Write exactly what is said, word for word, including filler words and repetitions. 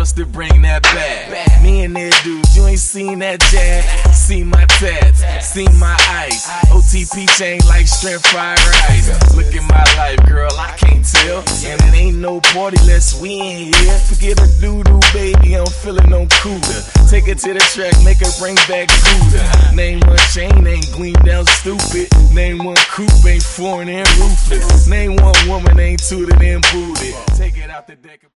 us to bring that back. Me and that dude, you ain't seen that jack. See my tats, see my ice. O T P chain like strength fried rice. Look at my life, girl, I can't tell. And it ain't no party less we ain't here. Forget a doo-doo, baby, I'm feeling no cooler. Take it to the track, make her bring back Buddha. Name one chain, ain't gleam down stupid. Name one coupe, ain't foreign and ruthless. Name one woman, ain't tooted and booted. Take it out the deck.